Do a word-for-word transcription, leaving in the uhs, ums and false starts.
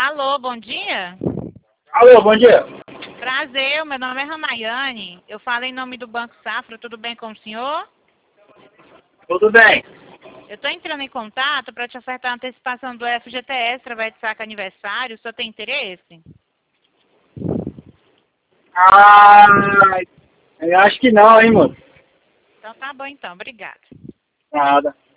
Alô, bom dia? Alô, bom dia. Prazer, meu nome é Ramayane. Eu falo em nome do Banco Safra, tudo bem com o senhor? Tudo bem? Eu estou entrando em contato para te ofertar a antecipação do F G T S através de saque aniversário. O senhor tem interesse? Ah, eu acho que não, hein, moço. Então tá bom então, obrigada. Nada.